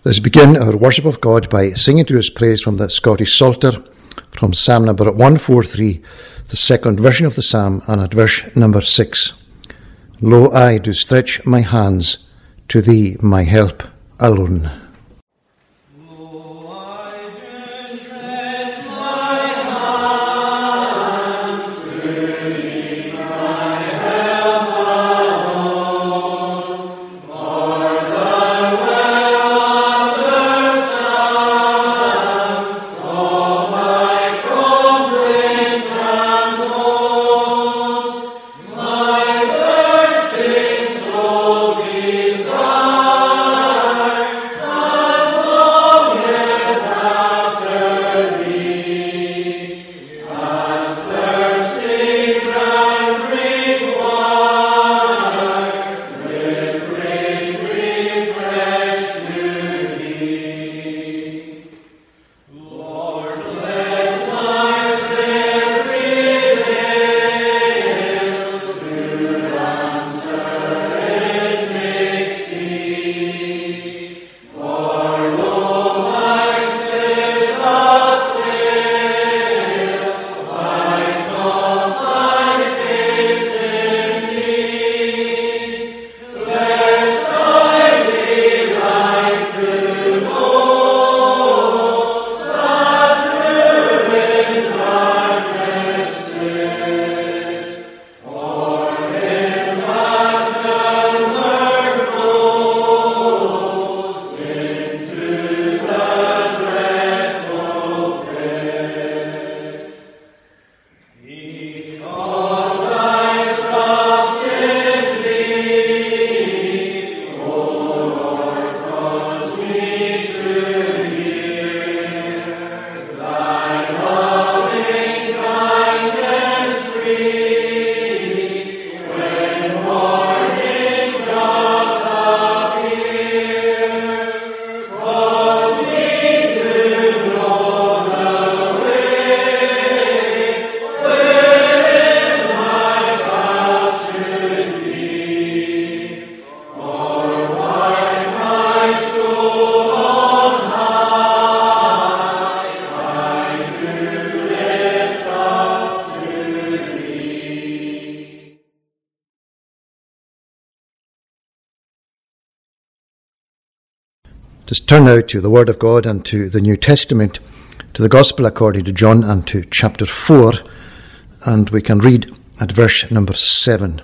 Let's begin our worship of God by singing to His praise from the Scottish Psalter, from Psalm number 143, the second version of the psalm, and at verse number 6. Lo, I do stretch my hands to Thee, my help alone. Just turn now to the Word of God and to the New Testament, to the Gospel according to John and to chapter 4, and we can read at verse number 7.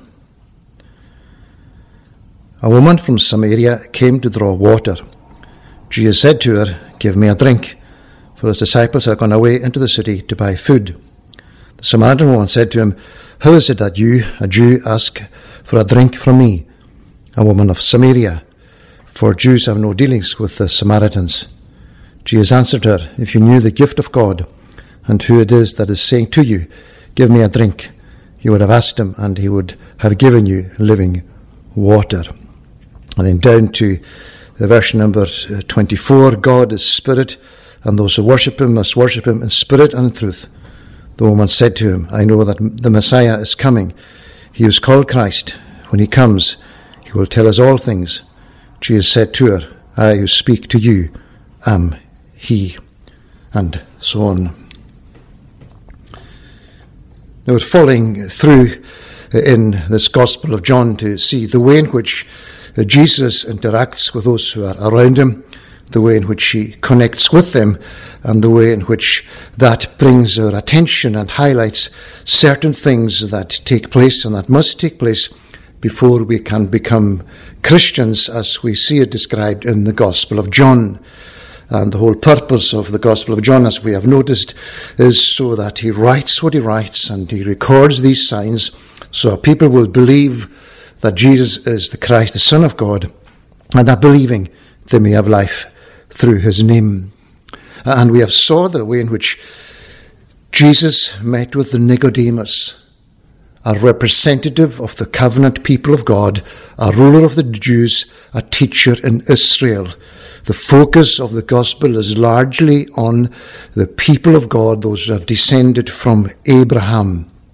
A woman from Samaria came to draw water. Jesus said to her, "Give me a drink," for His disciples had gone away into the city to buy food. The Samaritan woman said to Him, "How is it that you, a Jew, ask for a drink from me, a woman of Samaria? For Jews have no dealings with the Samaritans." Jesus answered her, "If you knew the gift of God, and who it is that is saying to you, 'Give me a drink,' you would have asked Him, and He would have given you living water." And then down to the verse number 24, God is spirit, and those who worship Him must worship Him in spirit and in truth. The woman said to Him, "I know that the Messiah is coming, He is called Christ. When He comes, He will tell us all things." Jesus said to her, "I who speak to you am He," and so on. Now we're following through in this Gospel of John to see the way in which Jesus interacts with those who are around Him, the way in which He connects with them, and the way in which that brings our attention and highlights certain things that take place and that must take place before we can become Christians as we see it described in the Gospel of John. And the whole purpose of the Gospel of John, as we have noticed, is so that he writes what he writes and he records these signs so people will believe that Jesus is the Christ, the Son of God, and that believing they may have life through His name. And we have saw the way in which Jesus met with the Nicodemus, a representative of the covenant people of God, a ruler of the Jews, a teacher in Israel. The focus of the gospel is largely on the people of God, those who have descended from Abraham.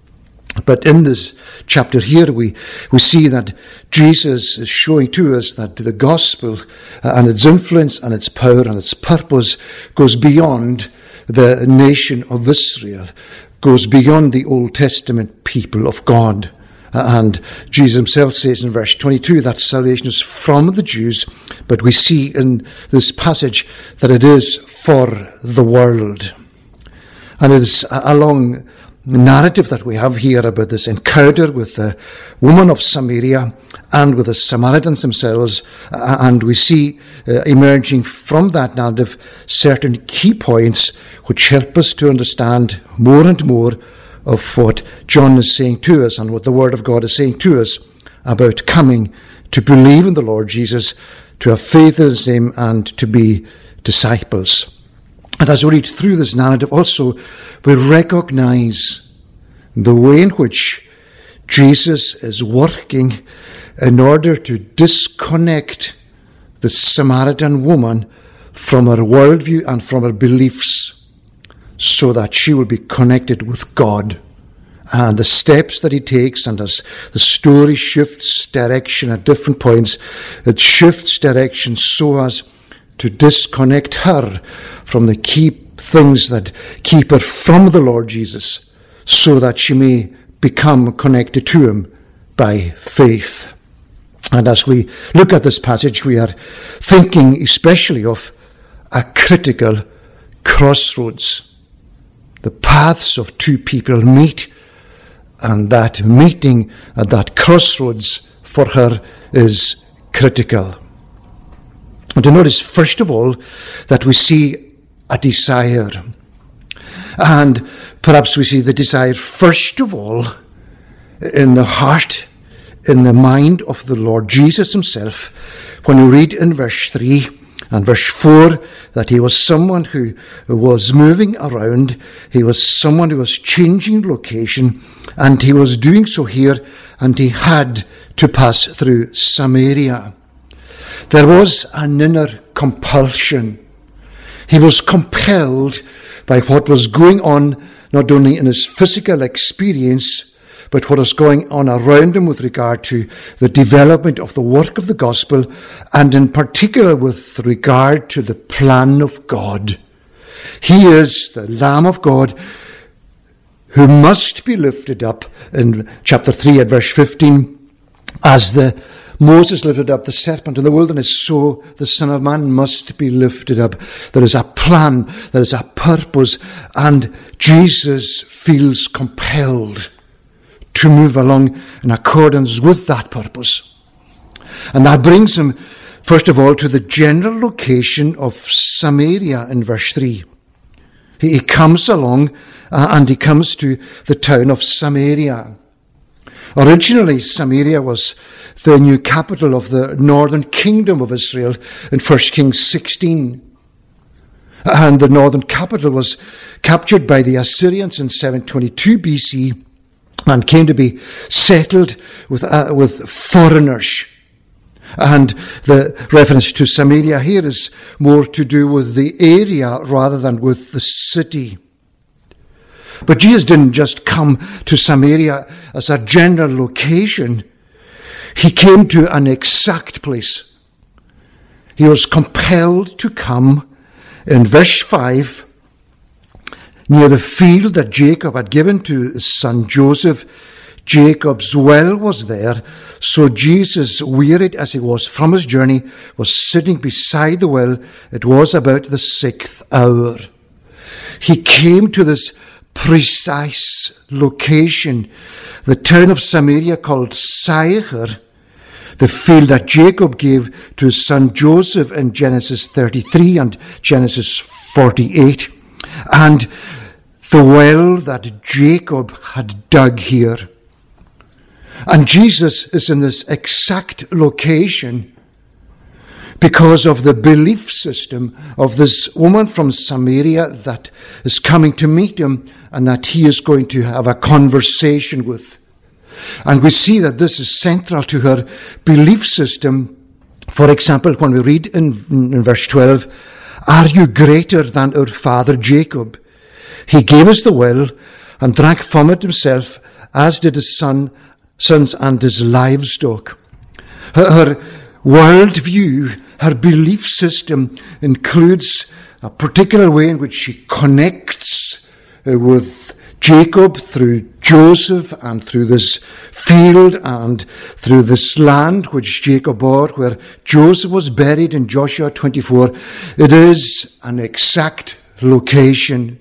But in this chapter here, we see that Jesus is showing to us that the gospel and its influence and its power and its purpose goes beyond the nation of Israel, goes beyond the Old Testament people of God. And Jesus himself says in verse 22 that salvation is from the Jews, but we see in this passage that it is for the world. And it is a long narrative that we have here about this encounter with the woman of Samaria and with the Samaritans themselves, and we see emerging from that narrative certain key points which help us to understand more and more of what John is saying to us and what the Word of God is saying to us about coming to believe in the Lord Jesus, to have faith in his name, and to be disciples. And as we read through this narrative also, we recognize the way in which Jesus is working in order to disconnect the Samaritan woman from her worldview and from her beliefs so that she will be connected with God. And the steps that he takes, and as the story shifts direction at different points, it shifts direction so as to disconnect her from the key things that keep her from the Lord Jesus, so that she may become connected to him by faith. And as we look at this passage, we are thinking especially of a critical crossroads. The paths of two people meet, and that meeting at that crossroads for her is critical. And to notice, first of all, that we see a desire. And perhaps we see the desire, first of all, in the heart, in the mind of the Lord Jesus himself, when we read in verse 3 and verse 4 that he was someone who was moving around, he was someone who was changing location, and he was doing so here, and he had to pass through Samaria. There was an inner compulsion. He was compelled by what was going on, not only in his physical experience, but what was going on around him with regard to the development of the work of the gospel, and in particular with regard to the plan of God. He is the Lamb of God who must be lifted up in chapter 3 at verse 15, as Moses lifted up the serpent in the wilderness, so the Son of Man must be lifted up. There is a plan, there is a purpose, and Jesus feels compelled to move along in accordance with that purpose. And that brings him, first of all, to the general location of Samaria in verse 3. He comes along and he comes to the town of Samaria. Originally, Samaria was the new capital of the northern kingdom of Israel in 1 Kings 16. And the northern capital was captured by the Assyrians in 722 BC and came to be settled with foreigners. And the reference to Samaria here is more to do with the area rather than with the city. But Jesus didn't just come to Samaria as a general location. He came to an exact place. He was compelled to come in verse 5 near the field that Jacob had given to his son Joseph. Jacob's well was there, so Jesus, wearied as he was from his journey, was sitting beside the well. It was about the 6th hour. He came to this precise location, the town of Samaria called Sychar, the field that Jacob gave to his son Joseph in Genesis 33 and Genesis 48, and the well that Jacob had dug here. And Jesus is in this exact location because of the belief system of this woman from Samaria that is coming to meet him and that he is going to have a conversation with. And we see that this is central to her belief system. For example, when we read in verse 12, "Are you greater than our father Jacob? He gave us the well and drank from it himself as did his sons and his livestock. Her worldview, her belief system includes a particular way in which she connects with Jacob through Joseph and through this field and through this land which Jacob bought, where Joseph was buried in Joshua 24. It is an exact location.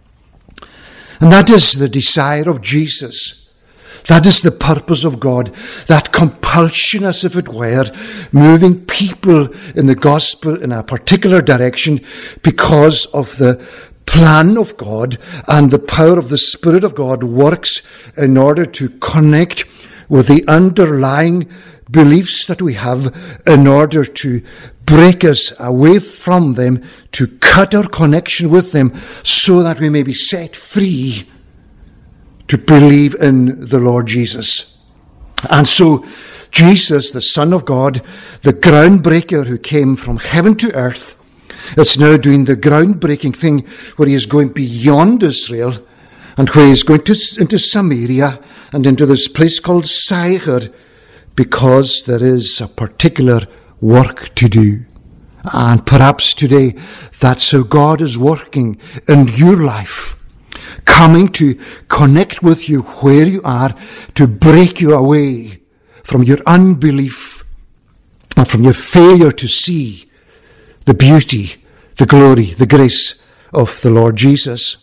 And that is the desire of Jesus. That is the purpose of God. That compulsion, as if it were, moving people in the gospel in a particular direction because of the plan of God, and the power of the Spirit of God works in order to connect with the underlying beliefs that we have, in order to break us away from them, to cut our connection with them, so that we may be set free to believe in the Lord Jesus. And so Jesus, the Son of God, the groundbreaker who came from heaven to earth, is now doing the groundbreaking thing where he is going beyond Israel, and where he is going into Samaria and into this place called Sychar, because there is a particular work to do. And perhaps today that's how God is working in your life, coming to connect with you where you are, to break you away from your unbelief and from your failure to see the beauty, the glory, the grace of the Lord Jesus.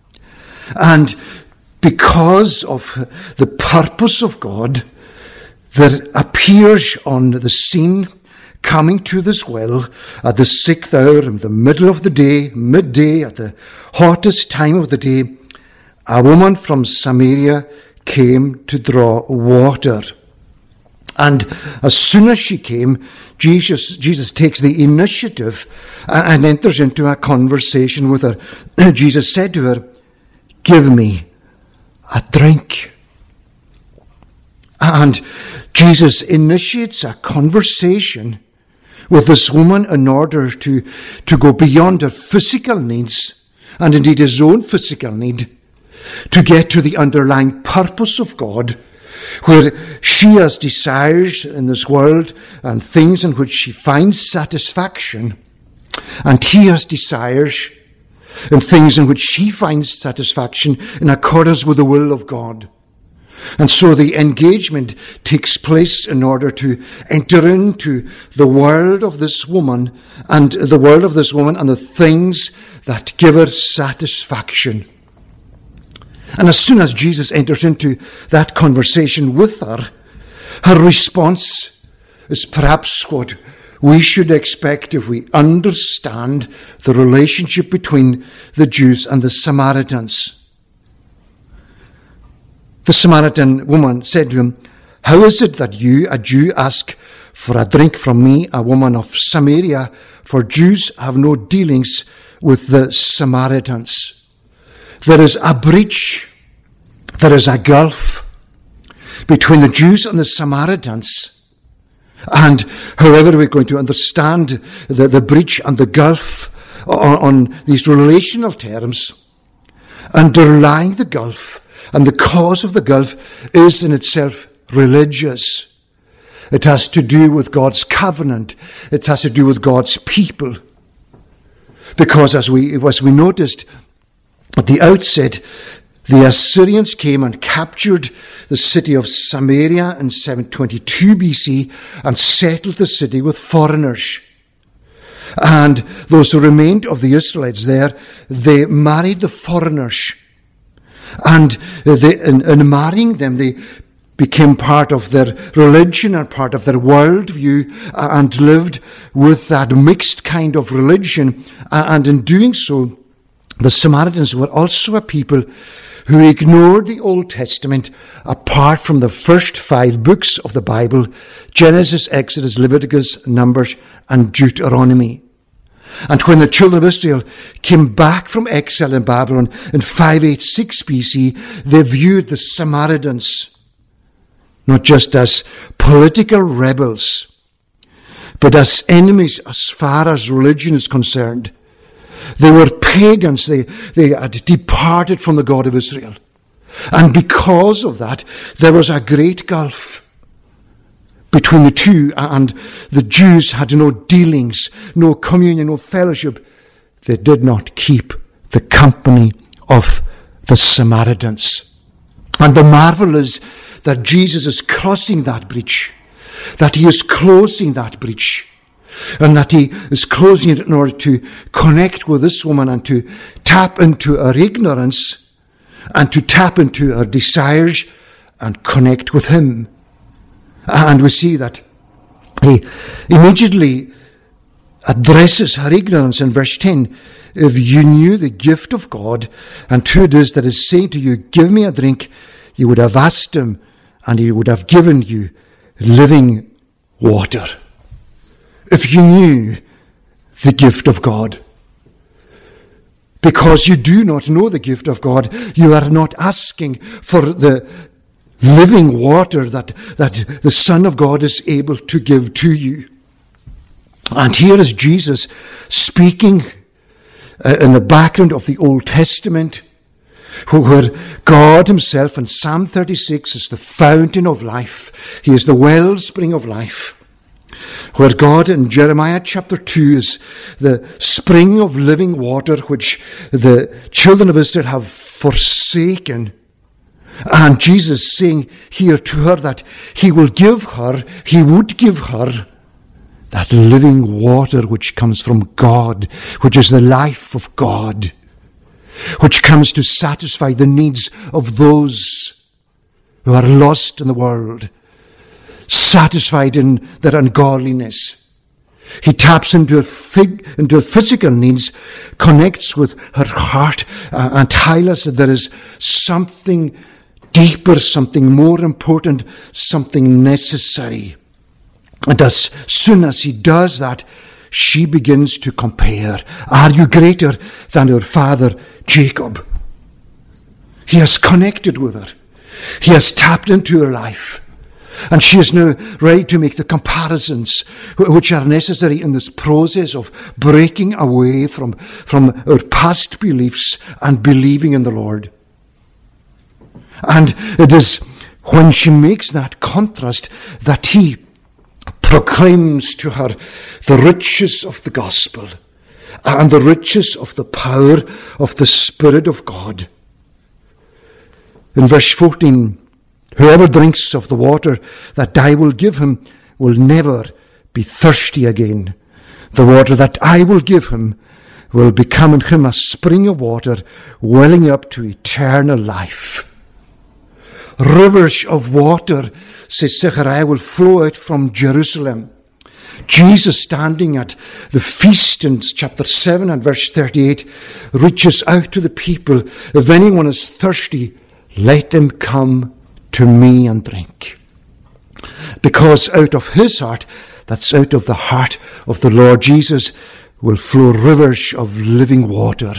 And because of the purpose of God, there appears on the scene, coming to this well at the 6th hour, in the middle of the day, midday, at the hottest time of the day, a woman from Samaria came to draw water. And as soon as she came, Jesus takes the initiative and enters into a conversation with her. Jesus said to her, "Give me a drink." And Jesus initiates a conversation with this woman in order to go beyond her physical needs, and indeed his own physical need, to get to the underlying purpose of God, where she has desires in this world and things in which she finds satisfaction, and he has desires and things in which she finds satisfaction in accordance with the will of God. And so the engagement takes place in order to enter into the world of this woman and the things that give her satisfaction. And as soon as Jesus enters into that conversation with her, her response is perhaps what we should expect if we understand the relationship between the Jews and the Samaritans. The Samaritan woman said to him, "How is it that you, a Jew, ask for a drink from me, a woman of Samaria? For Jews have no dealings with the Samaritans." There is a breach, there is a gulf between the Jews and the Samaritans. And however we're going to understand the breach and the gulf on these relational terms, underlying the gulf and the cause of the gulf is in itself religious. It has to do with God's covenant. It has to do with God's people. Because as we noticed at the outset, the Assyrians came and captured the city of Samaria in 722 BC and settled the city with foreigners. And those who remained of the Israelites there, they married the foreigners. And in marrying them, they became part of their religion and part of their worldview, and lived with that mixed kind of religion. And in doing so, the Samaritans were also a people who ignored the Old Testament apart from the first 5 books of the Bible: Genesis, Exodus, Leviticus, Numbers, and Deuteronomy. And when the children of Israel came back from exile in Babylon in 586 BC, they viewed the Samaritans not just as political rebels, but as enemies as far as religion is concerned. They were pagans. They had departed from the God of Israel. And because of that, there was a great gulf between the two, and the Jews had no dealings, no communion, no fellowship. They did not keep the company of the Samaritans. And the marvel is that Jesus is crossing that breach, that he is closing that breach, and that he is closing it in order to connect with this woman and to tap into her ignorance and to tap into her desires and connect with him. And we see that he immediately addresses her ignorance in verse 10. If you knew the gift of God and who it is that is saying to you, give me a drink, you would have asked him and he would have given you living water. If you knew the gift of God. Because you do not know the gift of God, you are not asking for the living water that the Son of God is able to give to you. And here is Jesus speaking in the background of the Old Testament, where God himself in Psalm 36 is the fountain of life. He is the wellspring of life. Where God in Jeremiah chapter 2 is the spring of living water which the children of Israel have forsaken. And Jesus saying here to her that he would give her that living water which comes from God, which is the life of God, which comes to satisfy the needs of those who are lost in the world, satisfied in their ungodliness. He taps into her physical needs, connects with her heart, and highlights that there is something deeper, something more important, something necessary. And as soon as he does that, she begins to compare. Are you greater than your father Jacob? He has connected with her. He has tapped into her life. And she is now ready to make the comparisons which are necessary in this process of breaking away from her past beliefs and believing in the Lord. And it is when she makes that contrast that he proclaims to her the riches of the gospel and the riches of the power of the Spirit of God. In verse 14, whoever drinks of the water that I will give him will never be thirsty again. The water that I will give him will become in him a spring of water welling up to eternal life. Rivers of water, says Zechariah, will flow out from Jerusalem. Jesus, standing at the feast in chapter 7 and verse 38, reaches out to the people. If anyone is thirsty, let them come to me and drink. Because out of his heart, that's out of the heart of the Lord Jesus, will flow rivers of living water.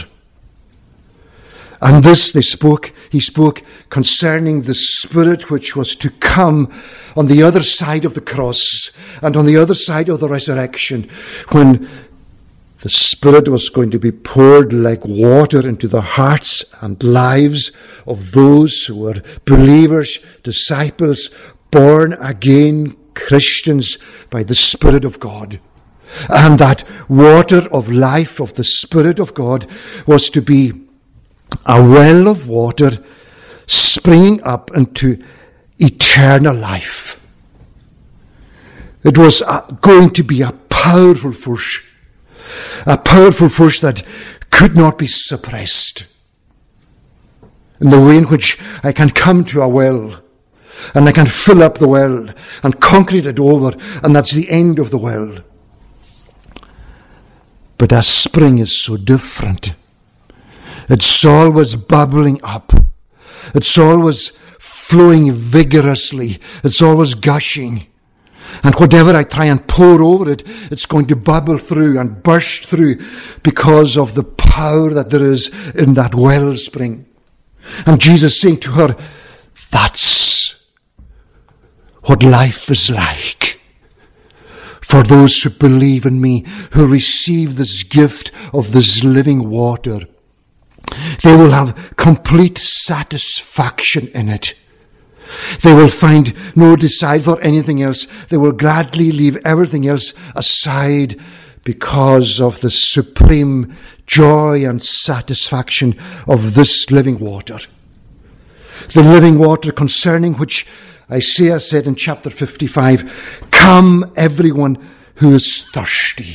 And this he spoke concerning the Spirit which was to come on the other side of the cross and on the other side of the resurrection, when the Spirit was going to be poured like water into the hearts and lives of those who were believers, disciples, born again Christians by the Spirit of God. And that water of life of the Spirit of God was to be a well of water springing up into eternal life. It was going to be a powerful force that could not be suppressed. In the way in which I can come to a well, and I can fill up the well and concrete it over, and that's the end of the well. But a spring is so different. It's always bubbling up. It's always flowing vigorously. It's always gushing. And whatever I try and pour over it, it's going to bubble through and burst through because of the power that there is in that wellspring. And Jesus saying to her, that's what life is like for those who believe in me, who receive this gift of this living water. They will have complete satisfaction in it. They will find no desire for anything else. They will gladly leave everything else aside because of the supreme joy and satisfaction of this living water. The living water concerning which Isaiah said in chapter 55, "Come, everyone who is thirsty.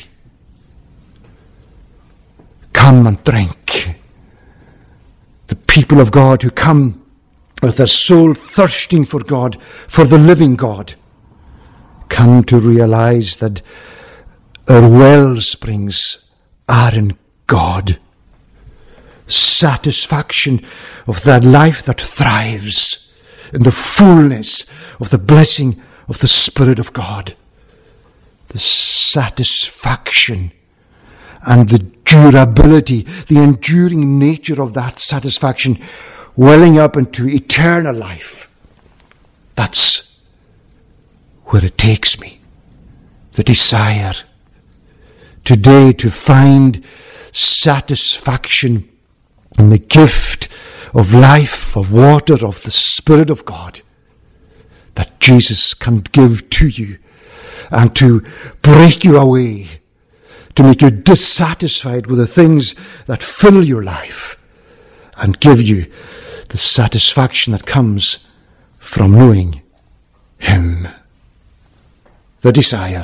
Come and drink." The people of God who come with their soul thirsting for God, for the living God, come to realize that our well springs are in God. Satisfaction of that life that thrives in the fullness of the blessing of the Spirit of God. The satisfaction and the durability, the enduring nature of that satisfaction welling up into eternal life. That's where it takes me. The desire today to find satisfaction in the gift of life, of water, of the Spirit of God that Jesus can give to you, and to break you away, to make you dissatisfied with the things that fill your life, and give you the satisfaction that comes from knowing Him. The desire.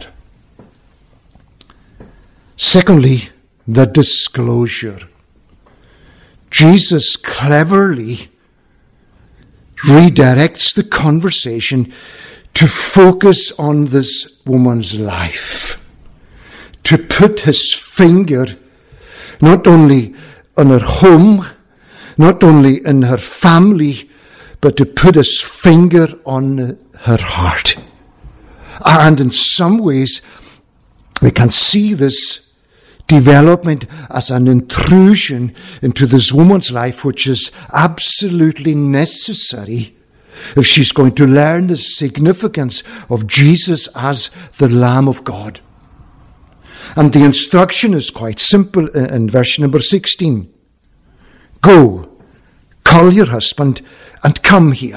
Secondly, the disclosure. Jesus cleverly redirects the conversation to focus on this woman's life, to put his finger not only on her home, not only in her family, but to put his finger on her heart. And in some ways, we can see this development as an intrusion into this woman's life, which is absolutely necessary if she's going to learn the significance of Jesus as the Lamb of God. And the instruction is quite simple in verse number 16. Go, call your husband, and come here.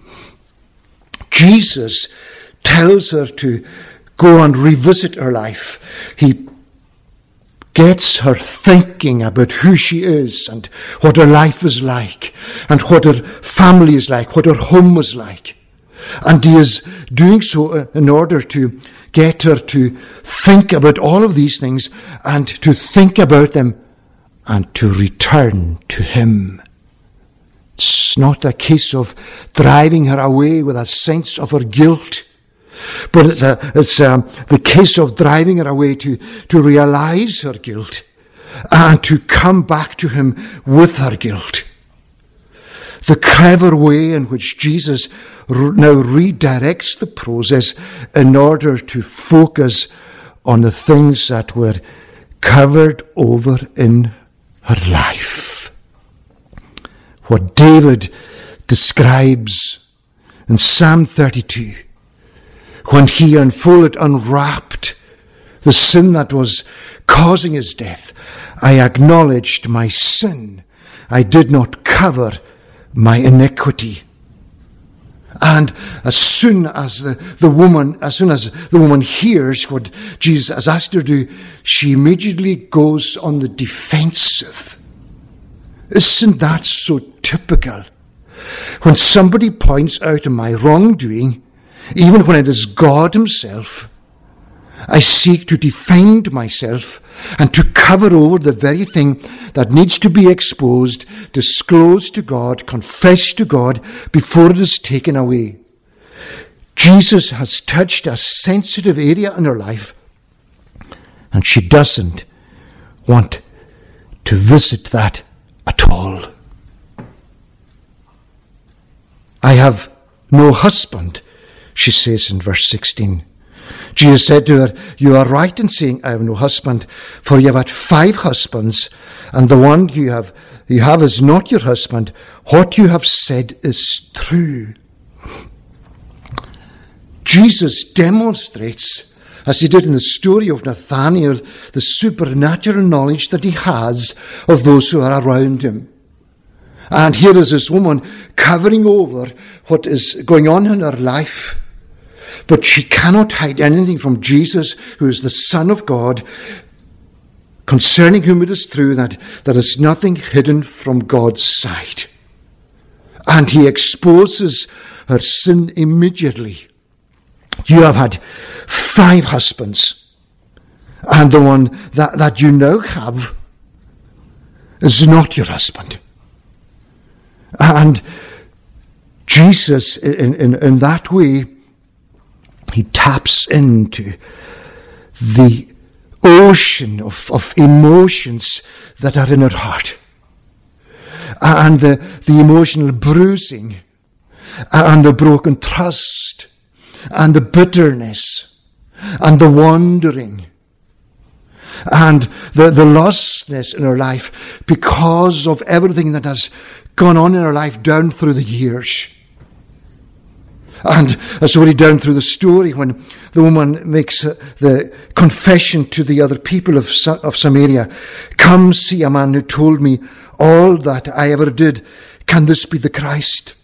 Jesus tells her to go and revisit her life. He gets her thinking about who she is and what her life is like and what her family is like, what her home is like. And he is doing so in order to get her to think about all of these things and to think about them and to return to Him. It's not a case of driving her away with a sense of her guilt, but it's the case of driving her away to realize her guilt and to come back to Him with her guilt. The clever way in which Jesus now redirects the process in order to focus on the things that were covered over in her life. What David describes in Psalm 32, when he unwrapped the sin that was causing his death. I acknowledged my sin. I did not cover my iniquity. And as soon as the woman hears what Jesus has asked her to do, she immediately goes on the defensive. Isn't that so typical? When somebody points out my wrongdoing, even when it is God Himself, I seek to defend myself and to cover over the very thing that needs to be exposed, disclosed to God, confessed to God before it is taken away. Jesus has touched a sensitive area in her life, and she doesn't want to visit that at all. I have no husband, she says in verse 16. Jesus said to her, you are right in saying, I have no husband, for you have had 5 husbands, and the one you have is not your husband. What you have said is true. Jesus demonstrates, as he did in the story of Nathanael, the supernatural knowledge that he has of those who are around him. And here is this woman covering over what is going on in her life. But she cannot hide anything from Jesus, who is the Son of God, concerning whom it is true that there is nothing hidden from God's sight. And he exposes her sin immediately. You have had 5 husbands, and the one that you now have is not your husband. And Jesus, in that way, he taps into the ocean of emotions that are in her heart, and the emotional bruising, and the broken trust, and the bitterness, and the wandering, and the lostness in her life because of everything that has gone on in her life down through the years. And as already down through the story, when the woman makes the confession to the other people of Samaria, "Come see a man who told me all that I ever did. Can this be the Christ?"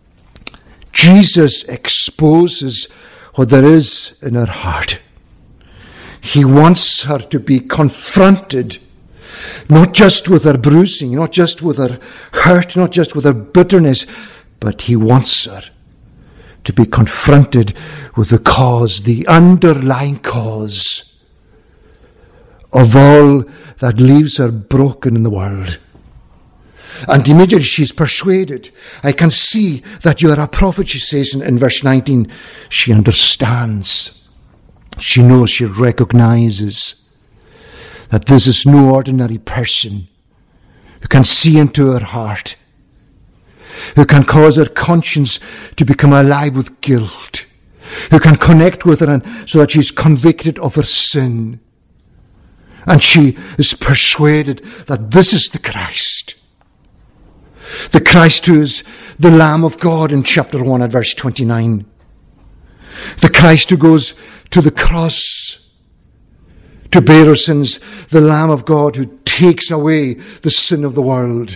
Jesus exposes what there is in her heart. He wants her to be confronted, not just with her bruising, not just with her hurt, not just with her bitterness, but he wants her to be confronted with the cause, the underlying cause of all that leaves her broken in the world. And immediately she's persuaded. "I can see that you are a prophet," she says in verse 19. She understands. She knows, she recognizes that this is no ordinary person who can see into her heart, who can cause her conscience to become alive with guilt, who can connect with her so that she's convicted of her sin. And she is persuaded that this is the Christ. The Christ who is the Lamb of God in chapter 1 at verse 29. The Christ who goes to the cross to bear our sins. The Lamb of God who takes away the sin of the world.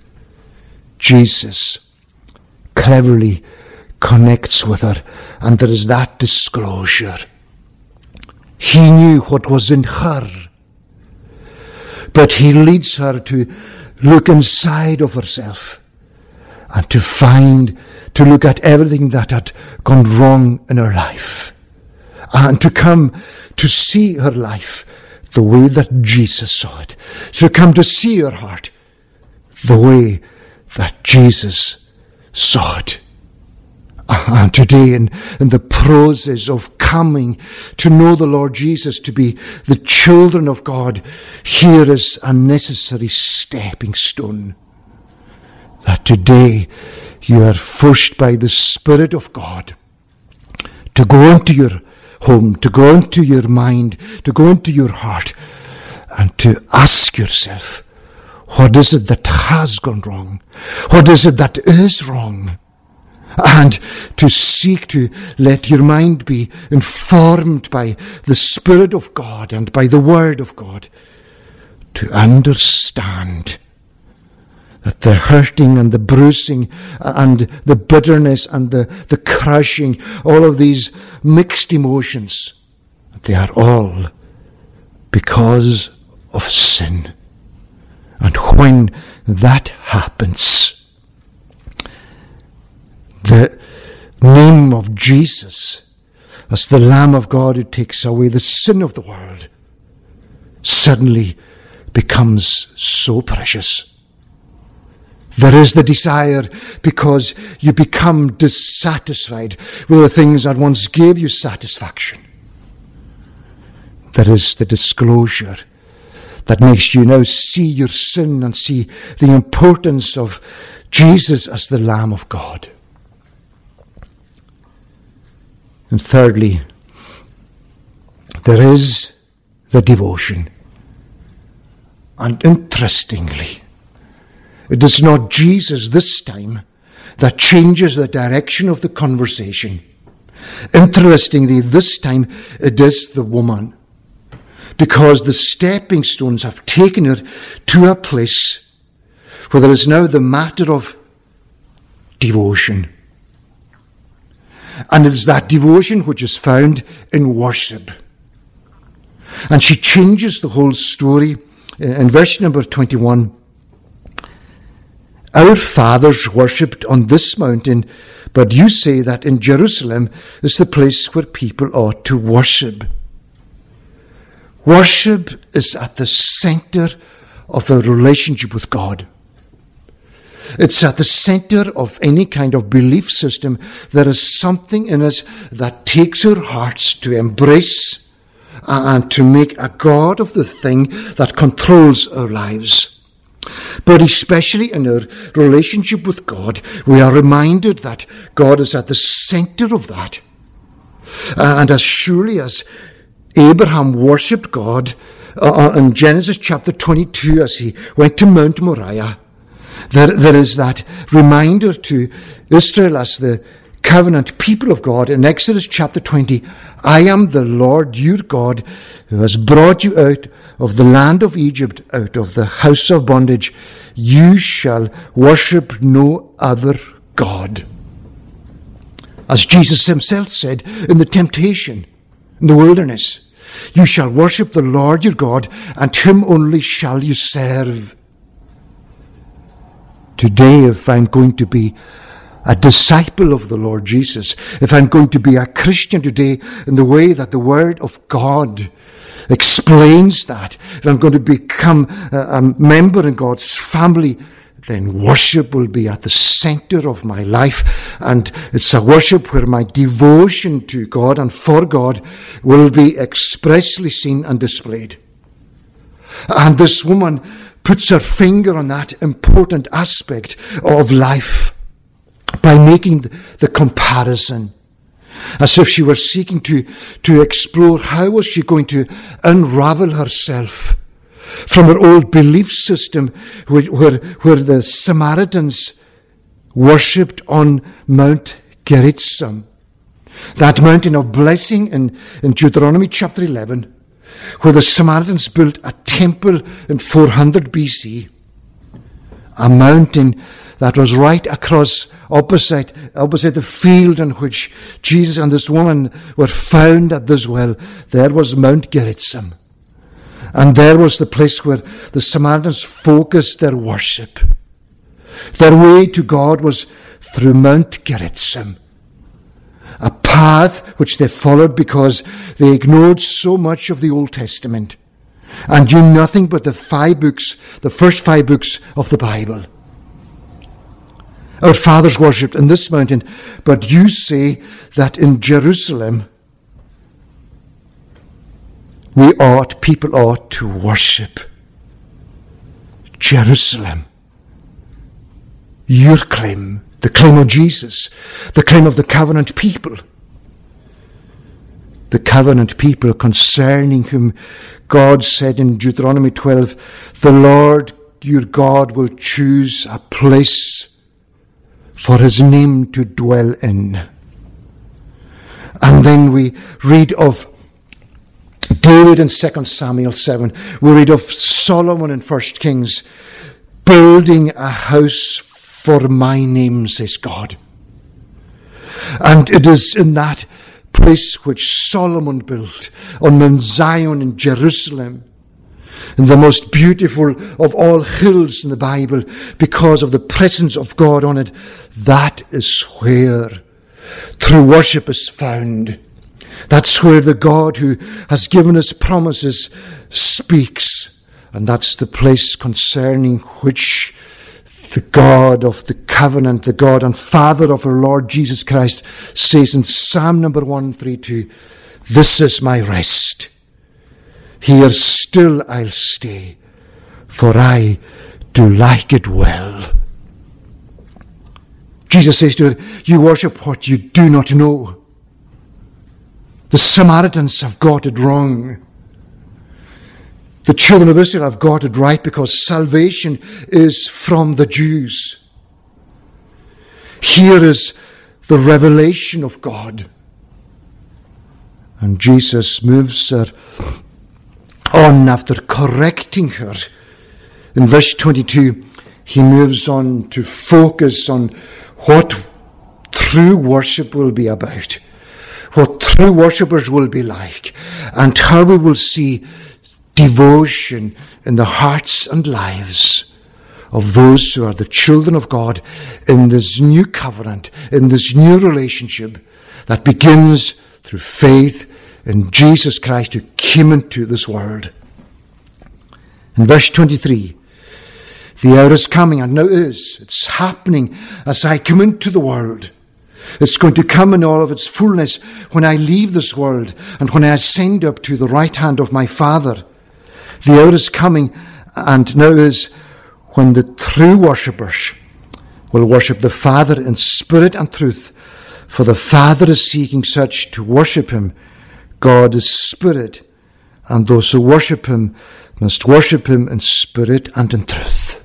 Jesus cleverly connects with her, and there is that disclosure. He knew what was in her, but he leads her to look inside of herself and to look at everything that had gone wrong in her life, and to come to see her life the way that Jesus saw it, to come to see her heart the way that Jesus saw it. And today, in the process of coming to know the Lord Jesus, to be the children of God, here is a necessary stepping stone. That today you are forced by the Spirit of God to go into your home, to go into your mind, to go into your heart, and to ask yourself, what is it that has gone wrong? What is it that is wrong? And to seek to let your mind be informed by the Spirit of God and by the Word of God, to understand that the hurting and the bruising and the bitterness and the crushing, all of these mixed emotions, they are all because of sin. And when that happens, the name of Jesus as the Lamb of God who takes away the sin of the world suddenly becomes so precious. There is the desire, because you become dissatisfied with the things that once gave you satisfaction. There is the disclosure that makes you now see your sin and see the importance of Jesus as the Lamb of God. And thirdly, there is the devotion. And interestingly, it is not Jesus this time that changes the direction of the conversation. Interestingly, this time it is the woman, because the stepping stones have taken her to a place where there is now the matter of devotion. And it is that devotion which is found in worship. And she changes the whole story in verse number 21. Our fathers worshipped on this mountain, but you say that in Jerusalem is the place where people ought to worship. Worship is at the center of our relationship with God. It's at the center of any kind of belief system. There is something in us that takes our hearts to embrace and to make a God of the thing that controls our lives. But especially in our relationship with God, we are reminded that God is at the center of that. And as surely as Abraham worshipped God in Genesis chapter 22 as he went to Mount Moriah, there is that reminder to Israel as the covenant people of God in Exodus chapter 20. I am the Lord your God who has brought you out of the land of Egypt, out of the house of bondage. You shall worship no other God. As Jesus himself said in the temptation in the wilderness, you shall worship the Lord your God, and him only shall you serve. Today, if I'm going to be a disciple of the Lord Jesus, if I'm going to be a Christian today in the way that the Word of God explains that, if I'm going to become a member in God's family, then worship will be at the center of my life. And it's a worship where my devotion to God and for God will be expressly seen and displayed. And this woman puts her finger on that important aspect of life by making the comparison, as if she were seeking to explore how was she going to unravel herself from her old belief system where the Samaritans worshipped on Mount Gerizim, that mountain of blessing in Deuteronomy chapter 11, where the Samaritans built a temple in 400 BC, a mountain that was right across opposite the field in which Jesus and this woman were found at this well. There was Mount Gerizim. And there was the place where the Samaritans focused their worship. Their way to God was through Mount Gerizim, a path which they followed because they ignored so much of the Old Testament and knew nothing but the first 5 books of the Bible. Our fathers worshipped in this mountain, but you say that in Jerusalem people ought to worship. Jerusalem. Your claim, the claim of Jesus, the claim of the covenant people. The covenant people concerning whom God said in Deuteronomy 12, the Lord your God will choose a place for his name to dwell in. And then we read of David in 2 Samuel 7. We read of Solomon in 1 Kings, building a house for my name, says God. And it is in that place which Solomon built on Mount Zion in Jerusalem, in the most beautiful of all hills in the Bible, because of the presence of God on it. That is where true worship is found. That's where the God who has given us promises speaks. And that's the place concerning which the God of the covenant, the God and Father of our Lord Jesus Christ, says in Psalm number 132, this is my rest. Here still I'll stay, for I do like it well. Jesus says to her, you worship what you do not know. The Samaritans have got it wrong. The children of Israel have got it right because salvation is from the Jews. Here is the revelation of God. And Jesus moves her on after correcting her. In verse 22, he moves on to focus on what true worship will be about, what true worshippers will be like, and how we will see devotion in the hearts and lives of those who are the children of God in this new covenant, in this new relationship that begins through faith in Jesus Christ who came into this world. In verse 23, the hour is coming, and now is. It's happening as I come into the world. It's going to come in all of its fullness when I leave this world and when I ascend up to the right hand of my Father. The hour is coming, and now is, when the true worshippers will worship the Father in spirit and truth, for the Father is seeking such to worship him. God is spirit, and those who worship him must worship him in spirit and in truth.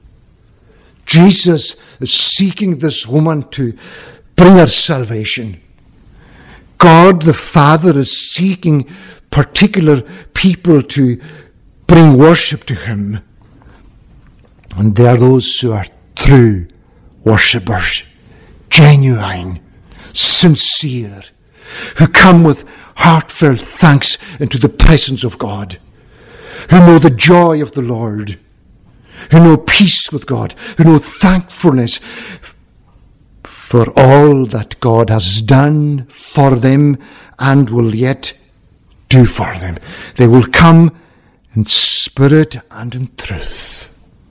Jesus is seeking this woman to bring her salvation. God the Father is seeking particular people to bring worship to him. And they are those who are true worshippers, genuine, sincere, who come with heartfelt thanks into the presence of God, who know the joy of the Lord, who know peace with God, who know thankfulness for all that God has done for them and will yet do for them. They will come in spirit and in truth.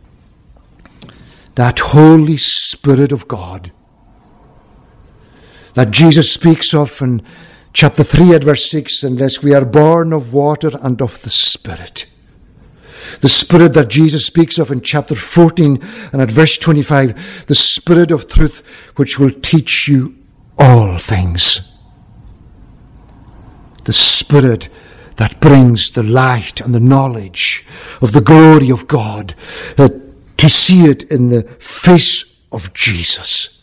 That Holy Spirit of God that Jesus speaks of in chapter 3 at verse 6, unless we are born of water and of the Spirit. The Spirit that Jesus speaks of in chapter 14 and at verse 25, the Spirit of truth which will teach you all things. The Spirit that brings the light and the knowledge of the glory of God, to see it in the face of Jesus.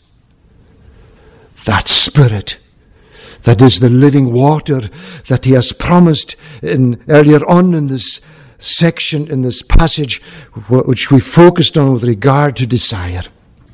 That Spirit that is the living water that he has promised earlier on in this section, in this passage, which we focused on with regard to desire.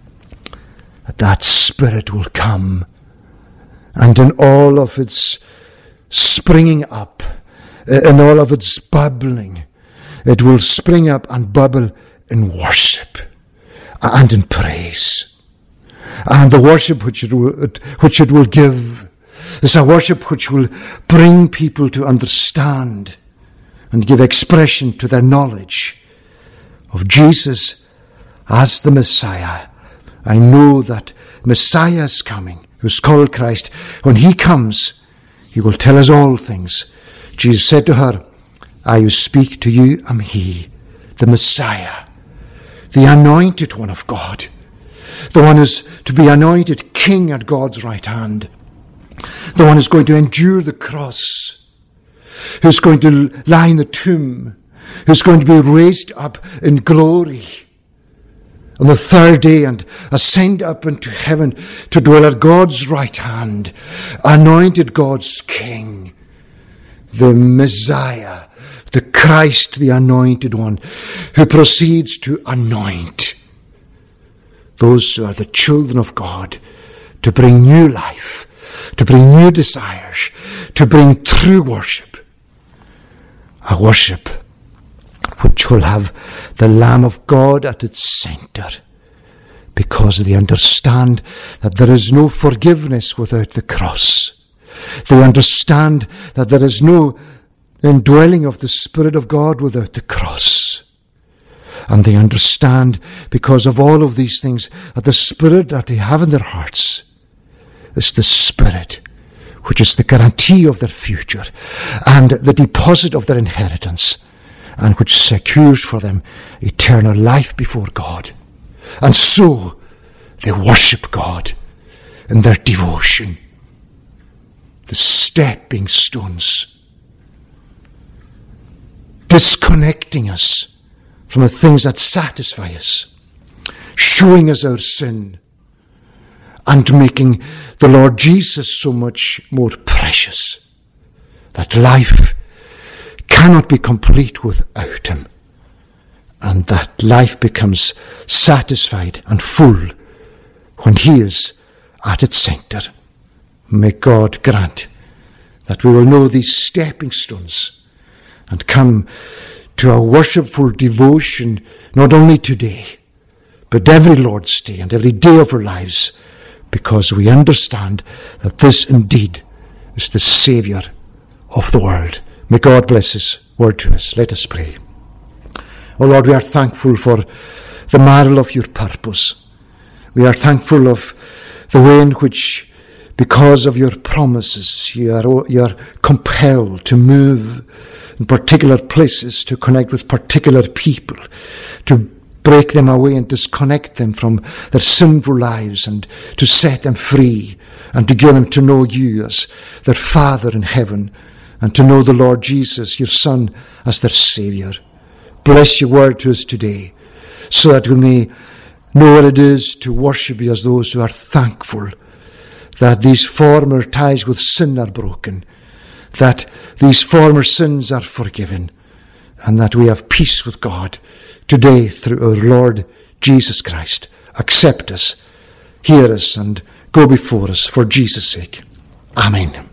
That Spirit will come, and in all of its springing up, in all of its bubbling, it will spring up and bubble in worship and in praise. And the worship which it will give is a worship which will bring people to understand and give expression to their knowledge of Jesus as the Messiah. I know that Messiah is coming, who's called Christ. When he comes, he will tell us all things. Jesus said to her, I who speak to you am he, the Messiah, the anointed one of God, the one who's to be anointed king at God's right hand, the one who's going to endure the cross, who's going to lie in the tomb, who's going to be raised up in glory on the third day and ascend up into heaven to dwell at God's right hand, anointed God's king, the Messiah, the Christ, the anointed one, who proceeds to anoint those who are the children of God, to bring new life, to bring new desires, to bring true worship, a worship which will have the Lamb of God at its centre, because they understand that there is no forgiveness without the cross. They understand that there is no indwelling of the Spirit of God without the cross. And they understand, because of all of these things, that the Spirit that they have in their hearts is the Spirit which is the guarantee of their future and the deposit of their inheritance, and which secures for them eternal life before God. And so they worship God in their devotion, the stepping stones, disconnecting us from the things that satisfy us, showing us our sin, and making the Lord Jesus so much more precious that life cannot be complete without him. and that life becomes satisfied and full when He is at its centre. May God grant that we will know these stepping stones and come to a worshipful devotion not only today, but every Lord's Day and every day of our lives, because we understand that this indeed is the Saviour of the world. May God bless His word to us. Let us pray. O Lord, we are thankful for the marvel of your purpose. We are thankful of the way in which, because of your promises, you are compelled to move in particular places, to connect with particular people, to break them away and disconnect them from their sinful lives, and to set them free, and to give them to know you as their Father in heaven, and to know the Lord Jesus, your Son, as their Saviour. Bless your word to us today, so that we may know what it is to worship you as those who are thankful that these former ties with sin are broken, that these former sins are forgiven, and that we have peace with God today through our Lord Jesus Christ. Accept us, hear us, and go before us for Jesus' sake. Amen.